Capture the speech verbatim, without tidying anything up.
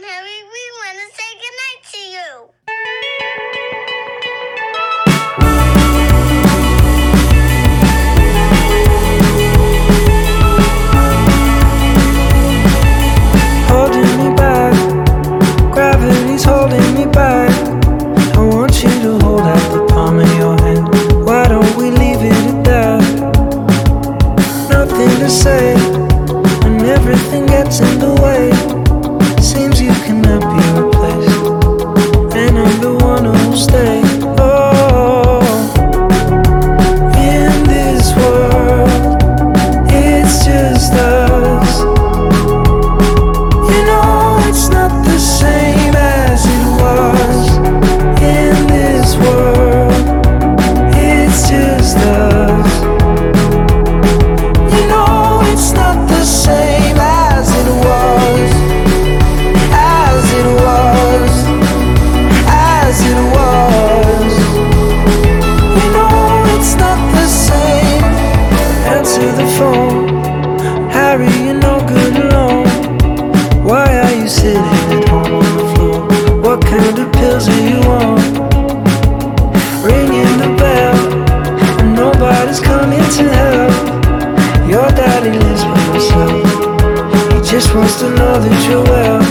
and Harry, we want to say goodnight to you. Holding me back, gravity's holding me back. I want you to hold out the palm of your hand. Why don't we leave it at that? Nothing to say when everything gets in the way. Seems you cannot be replaced, and I'm the one who'll stay. Oh, in this world, it's just us. You know it's not the same as it was. In this world, it's just us. You know it's not the same as it was. As it was. As it was. You know it's not the same. Answer the phone. Harry, you're no good alone. Why are you sitting at home on the floor? What kind of pills are you on? Ringing the bell, and nobody's coming to help. Your daddy lives by himself. He just wants to know that you're well.